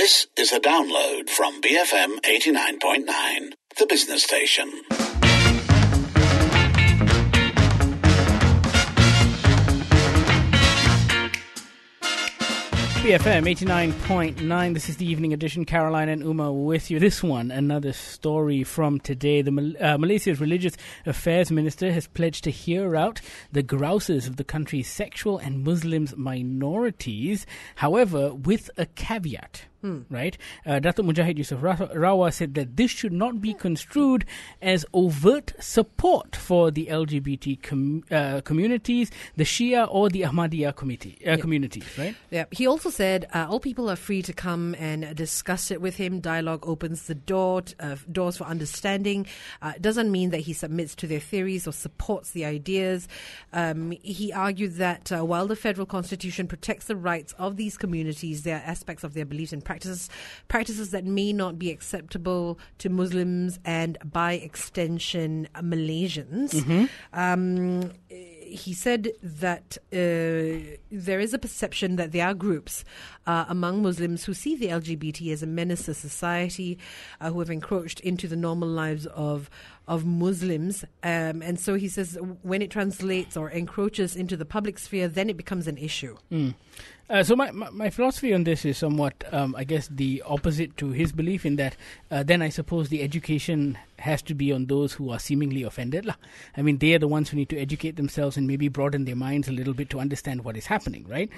This is a download from BFM 89.9, the business station. BFM 89.9, this is the evening edition. Caroline and Uma with you. This one, another story from today. Malaysia's Religious Affairs Minister has pledged to hear out the grouses of the country's sexual and Muslim minorities, however, with a caveat. Right? Datuk Mujahid Yusof Rawah said that this should not be construed as overt support for the LGBT communities, the Shia or the Ahmadiyya communities, right? Yeah. He also said all people are free to come and discuss it with him. Dialogue opens the doors for understanding. It doesn't mean that he submits to their theories or supports the ideas. He argued that while the federal constitution protects the rights of these communities, there are aspects of their beliefs and practices that may not be acceptable to Muslims and, by extension, Malaysians. Mm-hmm. He said that there is a perception that there are groups among Muslims who see the LGBT as a menace to society, who have encroached into the normal lives of Muslims. And so he says when it translates or encroaches into the public sphere, then it becomes an issue. So my philosophy on this is somewhat, I guess, the opposite to his belief in that then I suppose the education has to be on those who are seemingly offended. I mean, they are the ones who need to educate themselves and maybe broaden their minds a little bit to understand what is happening, right?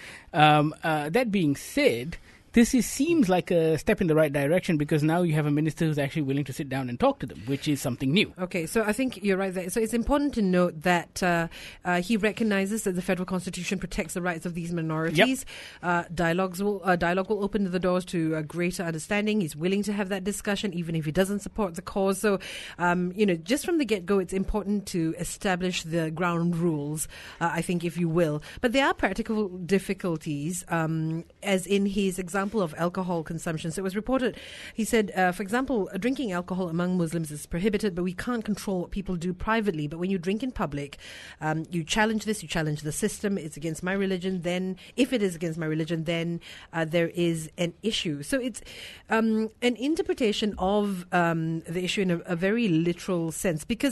That being said, this seems like a step in the right direction because now you have a minister who's actually willing to sit down and talk to them, which is something new. Okay, so I think you're right there. So it's important to note that he recognizes that the federal constitution protects the rights of these minorities. Yep. Dialogue will open the doors to a greater understanding. He's willing to have that discussion, even if he doesn't support the cause. So, just from the get-go, it's important to establish the ground rules, I think, if you will. But there are practical difficulties, as in his example of alcohol consumption. So it was reported, he said, for example, drinking alcohol among Muslims is prohibited, but we can't control what people do privately. But when you drink in public, you challenge this, you challenge the system, it's against my religion, then if it is against my religion, then there is an issue. So it's an interpretation of the issue in a very literal sense, because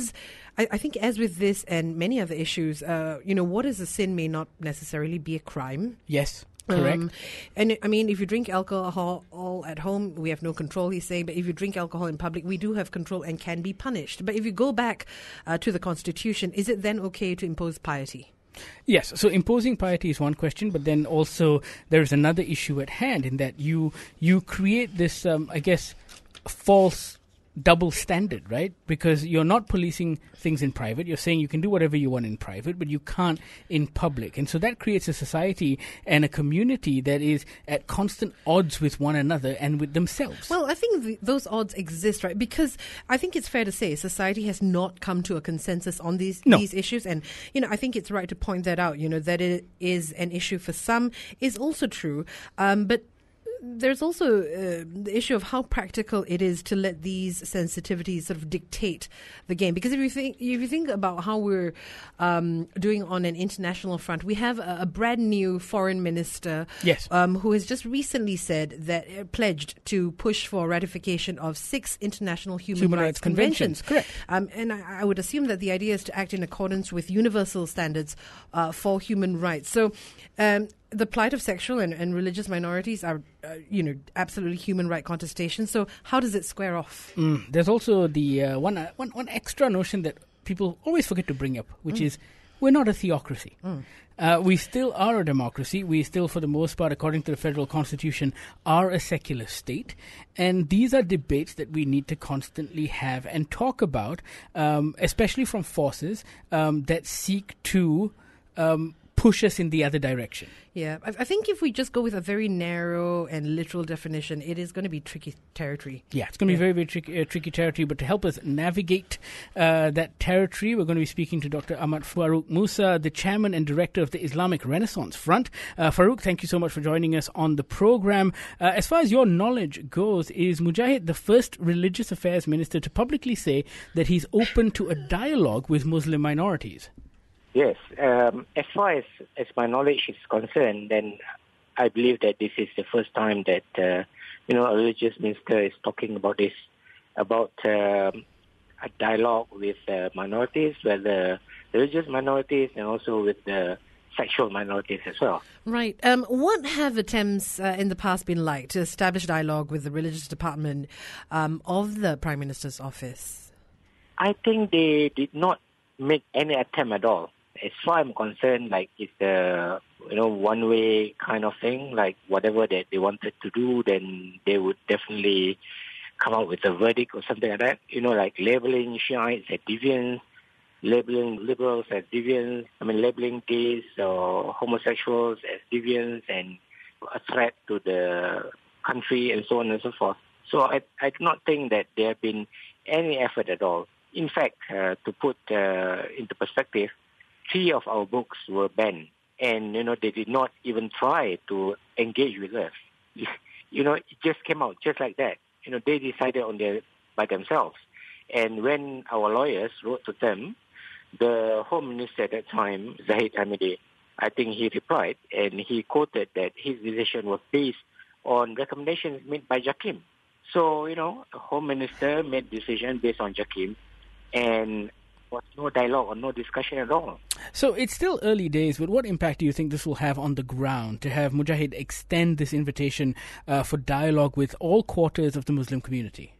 I think as with this and many other issues, what is a sin may not necessarily be a crime. Yes. Correct. And I mean, if you drink alcohol all at home, we have no control, he's saying. But if you drink alcohol in public, we do have control and can be punished. But if you go back to the Constitution, is it then okay to impose piety? Yes, so imposing piety is one question, but then also there is another issue at hand in that you create this, false double standard, right? Because you're not policing things in private. You're saying you can do whatever you want in private, but you can't in public. And so that creates a society and a community that is at constant odds with one another and with themselves. Well, I think those odds exist, right? Because I think it's fair to say society has not come to a consensus on these issues. And, I think it's right to point that out, that it is an issue for some is also true. But there's also the issue of how practical it is to let these sensitivities sort of dictate the game. Because if you think about how we're doing on an international front, we have a brand new foreign minister, yes, who has just recently said that pledged to push for ratification of 6 international human rights conventions. Correct. And I would assume that the idea is to act in accordance with universal standards for human rights. So the plight of sexual and religious minorities are, absolutely human right contestations. So how does it square off? There's also the one extra notion that people always forget to bring up, which is we're not a theocracy. We still are a democracy. We still, for the most part, according to the federal constitution, are a secular state. And these are debates that we need to constantly have and talk about, especially from forces that seek to push us in the other direction. Yeah, I think if we just go with a very narrow and literal definition, it is going to be tricky territory. Yeah, it's going to be very, very tricky territory. But to help us navigate that territory, we're going to be speaking to Dr. Ahmad Farouk Musa, the chairman and director of the Islamic Renaissance Front. Farouk, thank you so much for joining us on the program. As far as your knowledge goes, is Mujahid the first religious affairs minister to publicly say that he's open to a dialogue with Muslim minorities? Yes. As far as my knowledge is concerned, then I believe that this is the first time that a religious minister is talking about this, about a dialogue with minorities, whether religious minorities and also with the sexual minorities as well. Right. What have attempts in the past been like to establish dialogue with the religious department of the Prime Minister's office? I think they did not make any attempt at all. As far as I'm concerned, it's a one-way kind of thing. Like whatever that they wanted to do, then they would definitely come out with a verdict or something like that. Like labeling Shiites as deviants, labeling liberals as deviants. Labeling gays or homosexuals as deviants and a threat to the country and so on and so forth. So I do not think that there have been any effort at all. In fact, to put into perspective, 3 of our books were banned, and they did not even try to engage with us. It just came out just like that. They decided by themselves. And when our lawyers wrote to them, the Home Minister at that time, Zahid Hamidi, I think he replied, and he quoted that his decision was based on recommendations made by JAKIM. So, the Home Minister made decision based on JAKIM, and was no dialogue or no discussion at all. So it's still early days, but what impact do you think this will have on the ground to have Mujahid extend this invitation for dialogue with all quarters of the Muslim community?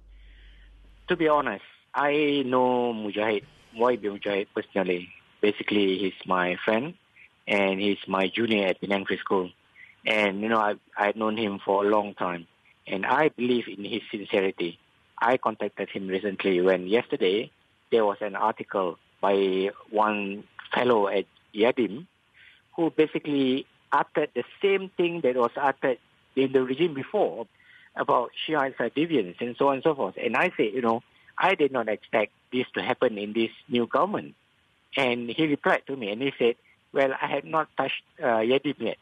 To be honest, I know Mujahid personally. Basically, he's my friend, and he's my junior at Penang Free School. And, I've known him for a long time, and I believe in his sincerity. I contacted him recently when yesterday there was an article by one fellow at Yadim who basically uttered the same thing that was uttered in the regime before about Shiites are deviants and so on and so forth. And I say, I did not expect this to happen in this new government. And he replied to me and he said, well, I have not touched Yadim yet.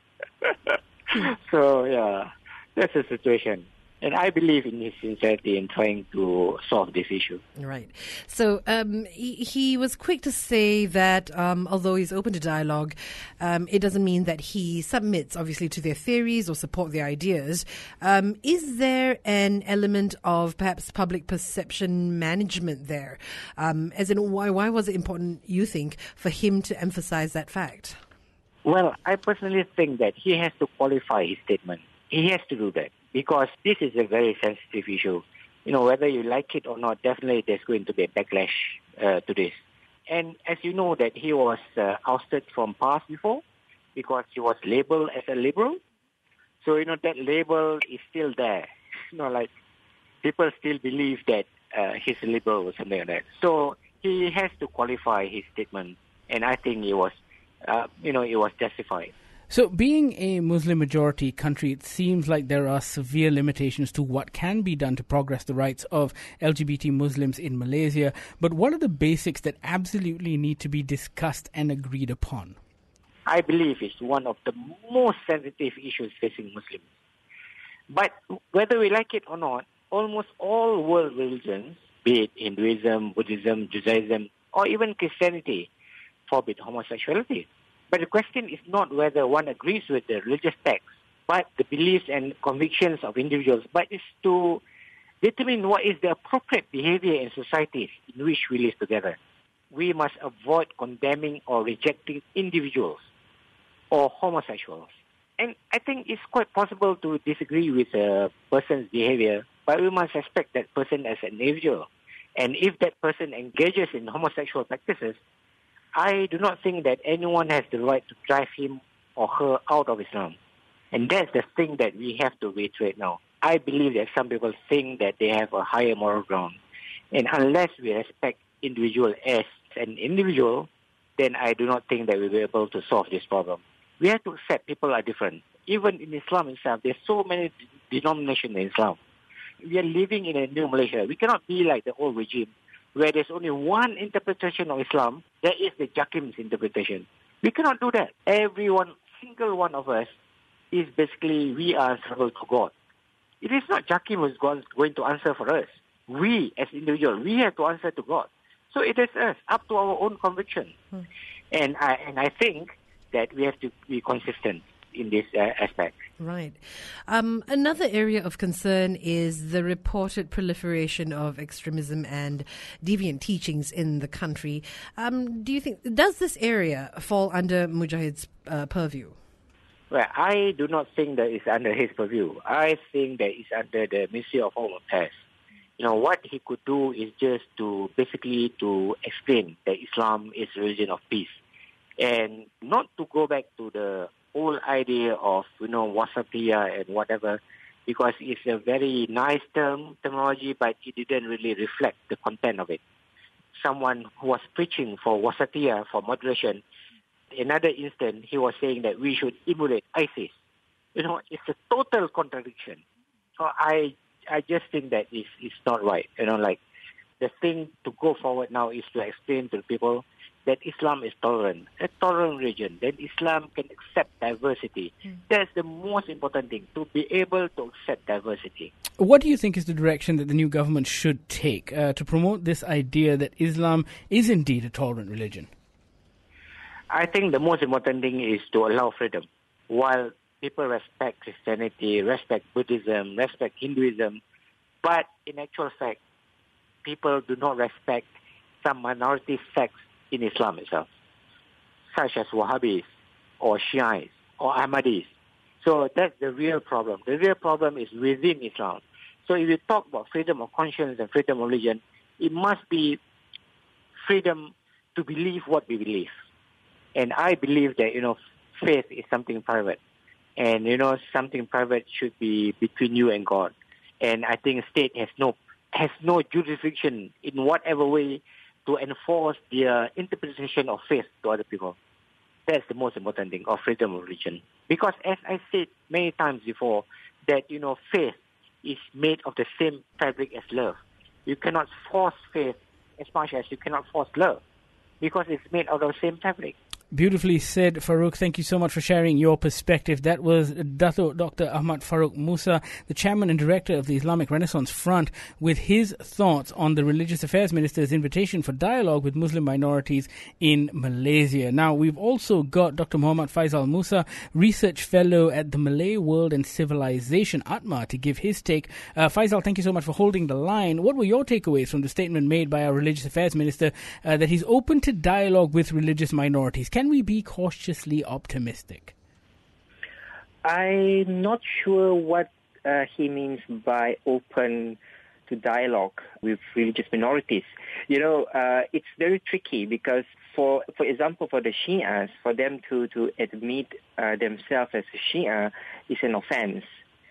So, yeah, that's the situation. And I believe in his sincerity in trying to solve this issue. Right. So he was quick to say that although he's open to dialogue, it doesn't mean that he submits, obviously, to their theories or support their ideas. Is there an element of perhaps public perception management there? As in, why was it important, you think, for him to emphasize that fact? Well, I personally think that he has to qualify his statement. He has to do that. Because this is a very sensitive issue. Whether you like it or not, definitely there's going to be a backlash to this. And as you know that he was ousted from PAS before because he was labeled as a liberal. So, that label is still there. People still believe that he's a liberal or something like that. So he has to qualify his statement. And I think it was justified. So being a Muslim-majority country, it seems like there are severe limitations to what can be done to progress the rights of LGBT Muslims in Malaysia. But what are the basics that absolutely need to be discussed and agreed upon? I believe it's one of the most sensitive issues facing Muslims. But whether we like it or not, almost all world religions, be it Hinduism, Buddhism, Judaism, or even Christianity, forbid homosexuality. But the question is not whether one agrees with the religious text, but the beliefs and convictions of individuals, but it's to determine what is the appropriate behavior in societies in which we live together. We must avoid condemning or rejecting individuals or homosexuals. And I think it's quite possible to disagree with a person's behavior, but we must respect that person as an individual. And if that person engages in homosexual practices, I do not think that anyone has the right to drive him or her out of Islam. And that's the thing that we have to reiterate now. I believe that some people think that they have a higher moral ground. And unless we respect individual as an individual, then I do not think that we'll be able to solve this problem. We have to accept people are different. Even in Islam itself, there's so many denominations in Islam. We are living in a new Malaysia. We cannot be like the old regime, where there's only one interpretation of Islam, that is the JAKIM's interpretation. We cannot do that. Single one of us is basically, we are answerable to God. It is not JAKIM who is going to answer for us. We, as individuals, we have to answer to God. So it is us, up to our own conviction. And I think that we have to be consistent in this aspect. Right. Another area of concern is the reported proliferation of extremism and deviant teachings in the country. Do you think, does this area fall under Mujahid's purview? Well, I do not think that it's under his purview. I think that it's under the Ministry of Home Affairs. What he could do is just to basically to explain that Islam is a religion of peace, and not to go back to the whole idea of, wasatiyah and whatever, because it's a very nice terminology, but it didn't really reflect the content of it. Someone who was preaching for wasatiyah, for moderation, another instant, he was saying that we should emulate ISIS. It's a total contradiction. So I just think that it's not right. The thing to go forward now is to explain to people that Islam is tolerant, a tolerant religion, that Islam can accept diversity. That's the most important thing, to be able to accept diversity. What do you think is the direction that the new government should take to promote this idea that Islam is indeed a tolerant religion? I think the most important thing is to allow freedom. While people respect Christianity, respect Buddhism, respect Hinduism, but in actual fact, people do not respect some minority sects in Islam itself, such as Wahhabis or Shiites or Ahmadis. So that's the real problem. The real problem is within Islam. So if you talk about freedom of conscience and freedom of religion, it must be freedom to believe what we believe. And I believe that, faith is something private. And, something private should be between you and God. And I think state has no jurisdiction in whatever way to enforce their interpretation of faith to other people. That's the most important thing of freedom of religion. Because as I said many times before, that, faith is made of the same fabric as love. You cannot force faith as much as you cannot force love, because it's made out of the same fabric. Beautifully said, Farouk. Thank you so much for sharing your perspective. That was Dato Dr. Ahmad Farouk Musa, the chairman and director of the Islamic Renaissance Front, with his thoughts on the Religious Affairs Minister's invitation for dialogue with Muslim minorities in Malaysia. Now, we've also got Dr. Muhammad Faisal Musa, research fellow at the Malay World and Civilization, ATMA, to give his take. Faisal, thank you so much for holding the line. What were your takeaways from the statement made by our Religious Affairs Minister that he's open to dialogue with religious minorities? Can we be cautiously optimistic? I'm not sure what he means by open to dialogue with religious minorities. It's very tricky because, for example, for the Shias, for them to admit themselves as a Shia is an offense.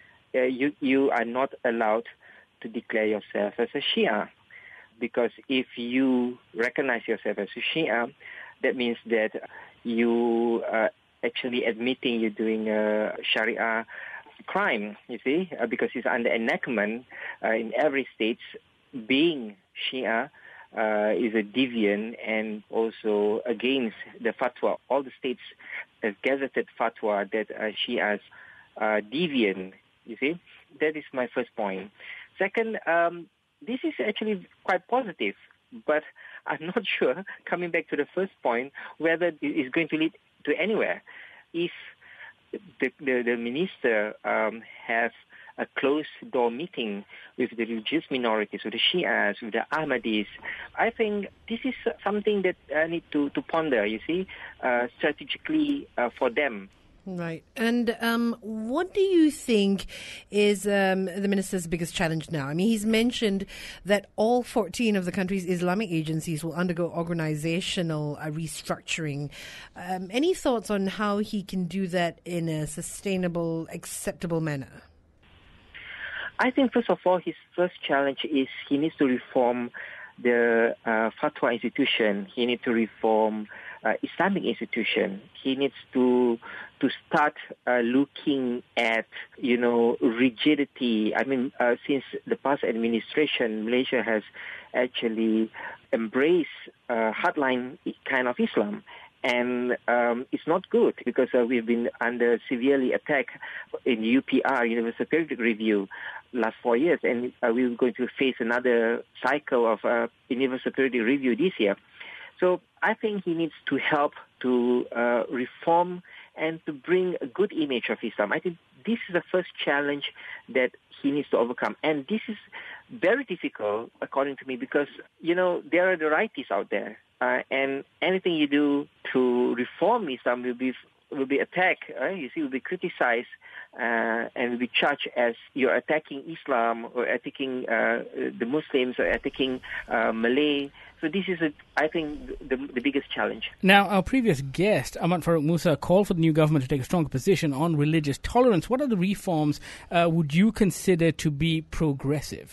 You are not allowed to declare yourself as a Shia, because if you recognize yourself as a Shia, that means that you are actually admitting you're doing a Sharia crime, because it's under enactment in every state. Being Shia is a deviant and also against the fatwa. All the states have gazetted fatwa that Shias are deviant, That is my first point. Second, this is actually quite positive, but I'm not sure, coming back to the first point, whether it is going to lead to anywhere. If the minister has a closed-door meeting with the religious minorities, with the Shias, with the Ahmadis, I think this is something that I need to ponder, strategically for them. Right. And what do you think is the minister's biggest challenge now? I mean, he's mentioned that all 14 of the country's Islamic agencies will undergo organizational restructuring. Any thoughts on how he can do that in a sustainable, acceptable manner? I think, first of all, his first challenge is he needs to reform the fatwa institution. He needs to reform Islamic institution. He needs to start looking at, rigidity. I mean, since the past administration, Malaysia has actually embraced hardline kind of Islam. And it's not good because we've been under severely attacked in UPR, Universal Periodic Review, last 4 years. And we're going to face another cycle of Universal Periodic Review this year. So I think he needs to help to reform and to bring a good image of Islam. I think this is the first challenge that he needs to overcome. And this is very difficult, according to me, because, there are the rightists out there. And anything you do to reform Islam will be attacked. Will be criticized and will be charged as you're attacking Islam or attacking the Muslims or attacking Malay. So this is, I think, the biggest challenge. Now, our previous guest, Ahmad Farooq Musa, called for the new government to take a stronger position on religious tolerance. What other reforms would you consider to be progressive?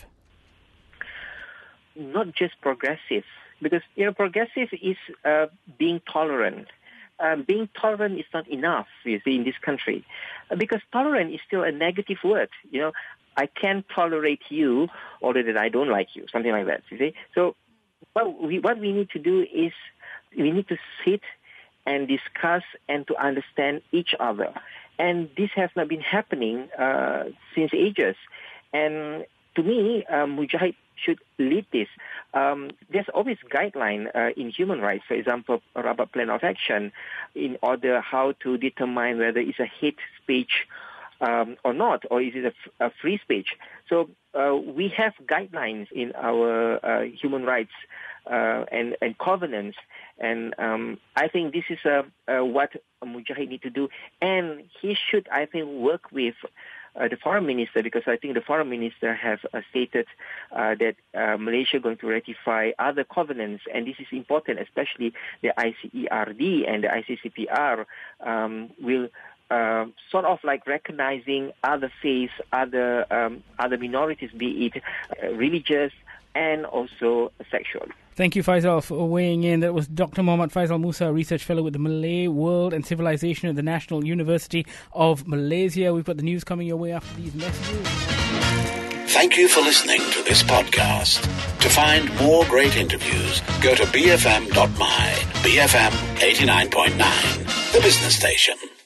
Not just progressive, because progressive is being tolerant. Being tolerant is not enough, you see, in this country, because tolerant is still a negative word. I can't tolerate you, although that I don't like you, something like that. You see, so what we need to do is we need to sit and discuss and to understand each other, and this has not been happening since ages. And to me, Mujahid should lead this. There's always guideline in human rights, for example, a Rabat Plan of Action, in order how to determine whether it's a hate speech or not, or is it a free speech. So we have guidelines in our human rights and covenants, and I think this is what Mujahid need to do, and he should, I think, work with the foreign minister, because I think the foreign minister has stated that Malaysia is going to ratify other covenants, and this is important, especially the ICERD and the ICCPR will sort of like recognizing other faiths, other minorities, be it religious and also sexual. Thank you, Faisal, for weighing in. That was Dr. Muhammad Faisal Musa, a research fellow with the Malay World and Civilization at the National University of Malaysia. We've got the news coming your way after these messages. Thank you for listening to this podcast. To find more great interviews, go to bfm.my, BFM 89.9, the business station.